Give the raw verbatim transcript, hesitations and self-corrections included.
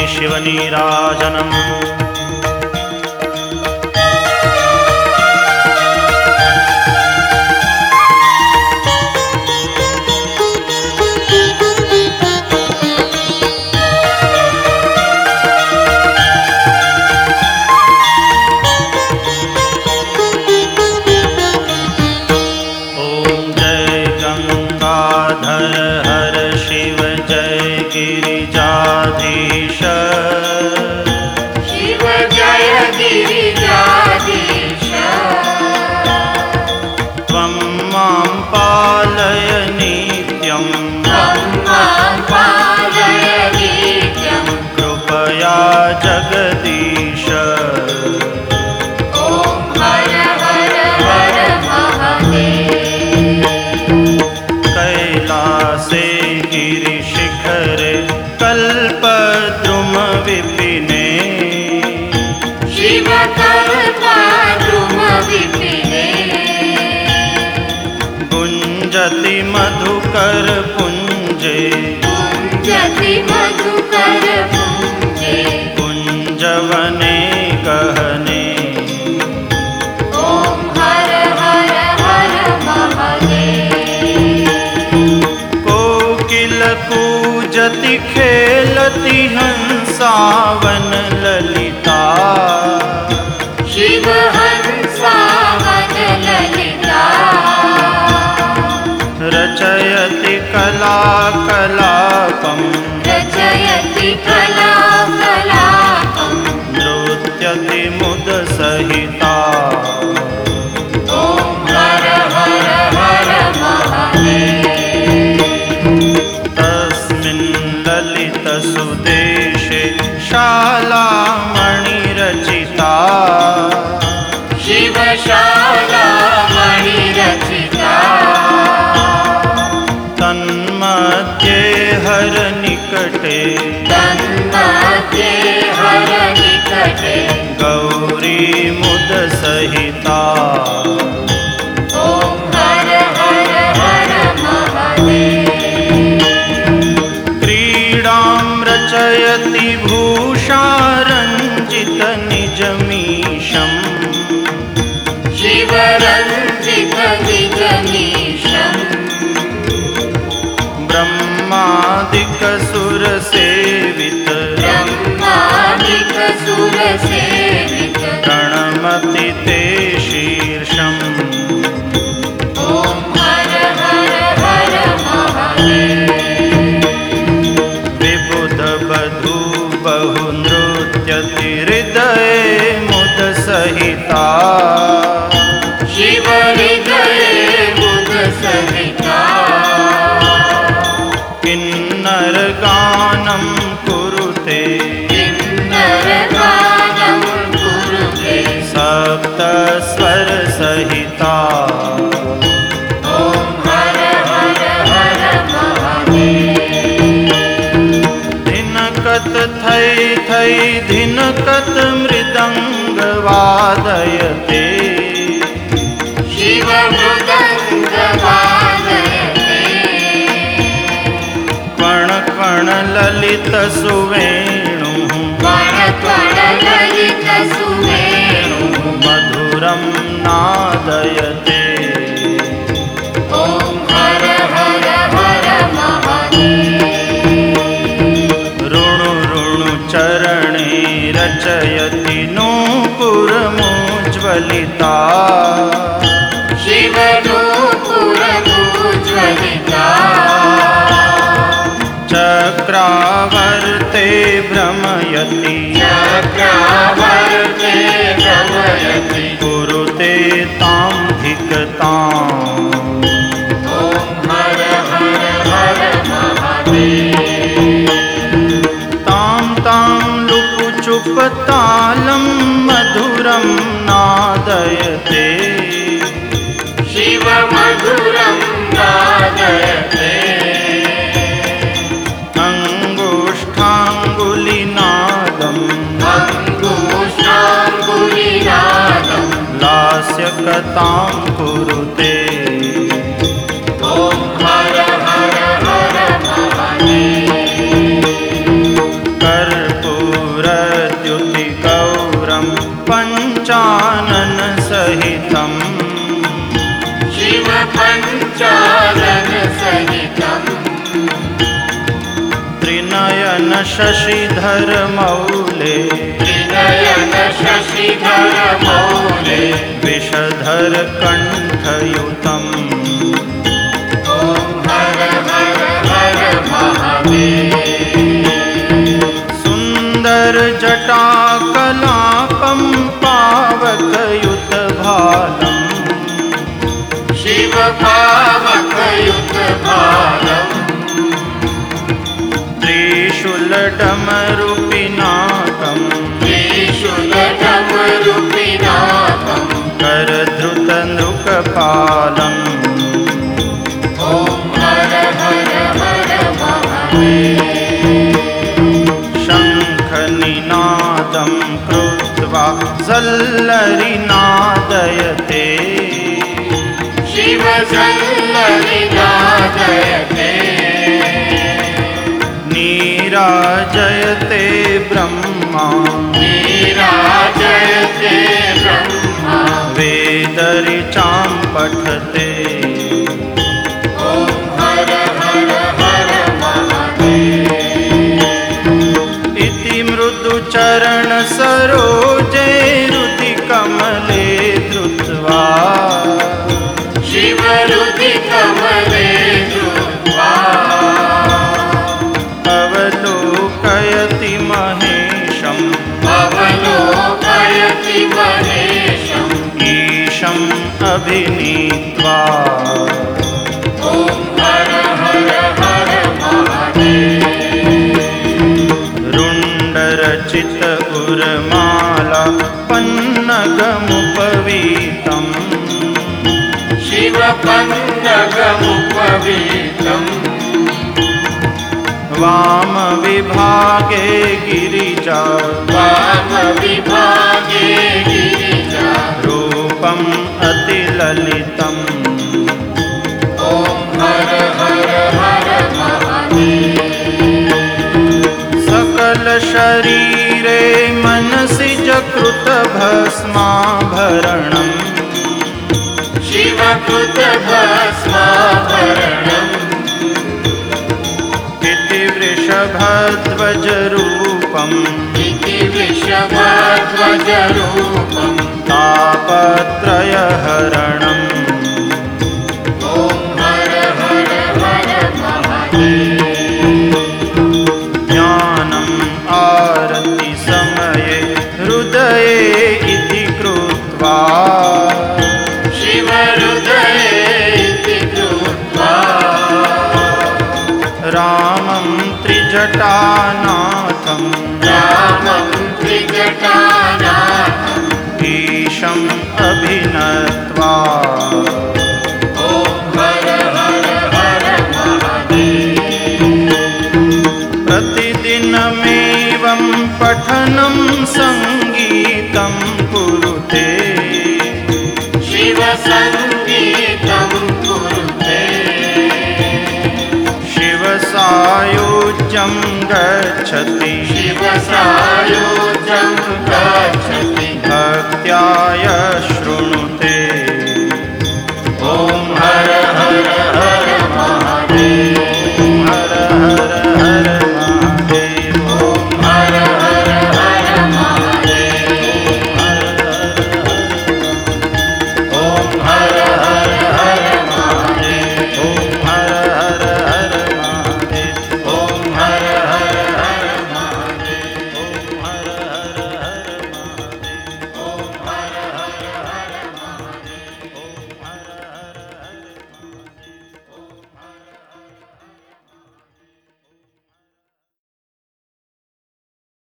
शिवनीराजनम्। गिरिजाधीश शिव जय गिरिजाधीश। त्वं मां पालय नित्यं त्वं मां पालय नित्यं कृपया जगदीश। ॐ हर हर हर महादेव। कैलासे गिरिशिखरे कल्पद्रुम विपिने शिव कल्पद्रुम विपिने गुञ्जति मधुकर पुञ्जे गुञ्जति मधुकर पुञ्जे कुञ्जवने गहने। ॐ हर हर हर महादेव। कोकिल कूजति खेलति हंसावन ललिता शिव हंसावन ललिता रचयति कला कलापं रचयति कला कलापं नृत्यति मुद सहिता। ॐ हर हर हर महादेव। तस्मिन् ललित सुदेशे शालामणिरचिता शिवशाला मणिरचिता तन्मध्ये हर निकटे तन्मध्ये हर निकटे गौरी मुद सहिता। ॐ हर हर हर महादेव। क्रीडां रचयति भूषारञ्जित निजमीशम् शिवरञ्जित निजमीशम् ब्रह्मादिक सुरसेवित ब्रह्मादिक सुरसेवित प्रणमति ते शीर्षम्। ॐ हर हर हर महादेव। विबुध बधू बहु नृत्यति हृदये मुद सहिता शिव हृदये मुद सहिता किन्नर गानं कुरुते किन्नर गानं कुरुते सप्त स्वर सहिता। ॐ हर हर हर महादेव। धिनकत थै थै धिनकत मृदंग वादयते शिव मृदंग वादयते कण कण ललित सुवेणु कण कण ललित सुवेणु मधुरं नादयते। ॐ हर हर हर महादेव। ऋणु ऋणु चरणे रचयति नूपुरमुज्ज्वलिता शिव नूपुरमुज्ज्वलिता चक्रावर्ते भ्रमयति चक्रावर्ते भ्रमयति कुरुते तां धिकताम्। ॐ हर हर हर महादेव। तां तां लुपुचुपतालं मधुरं नादय सञ्चालनसहितम् त्रिनयन शशिधर मौले त्रिनयन शशिधर मौले विषधर कण्ठयुतम् ॐ हर हर हर महादेव सुन्दर जटाकलापं पावकयुतभालम् शिव पावकयुतभालम् त्रिशूलडमरुपिनाकम् त्रिशूलडमरुपिनाकम् करधृतनृकपालम् ॐ हर हर हर महादेव शङ्खनिनादं कृत्वा सल्लरिनादयते शिव सल्लरिनादयते नीराजयते ब्रह्मा नीराजयते ब्रह्मा वेदऋचां पठते ॐ हर हर हर महादेव इति मृदुचरणसरोजे हृदिकमले धृत्वा शिवहृदिकमले धृत्वा अवलोकयति महेशम् अवलोकयति महेशम् ईशम् अभिनीत्वा ॐ हर हर हर महादेव रुण्डरचित उर्माला पन्नगमुपवीतम् शिवपन्नगमुपवीतम् वामविभागे गिरिजा वामविभागे गिरिजा रूपम् अतिललितम् ॐ हर हर हर महादेव सकलशरीरे मनसि जकृतभस्माभरणम् शिवकृतभस्माभरणम् इति वृषभध्वजरूपम् इति वृषभध्वजरूपम् तापत्रयहरणम् ॐ हर हर हर महादेव ज्ञानम् आरति समये हृदये इति कृत्वा शिवहृदये इति कृत्वा रामं त्रिजटानाथं रामं त्रिजटानाथम् ईशम् अभिनत्वा ॐ हर हर हर महादेव प्रतिदिनमेवं पठनं सङ्गीतं कुरुते शिवसङ्गीतं कुरुते शिवसायुज्यं गच्छति शिवसायुज्यं गच्छति भक्त्या शृणु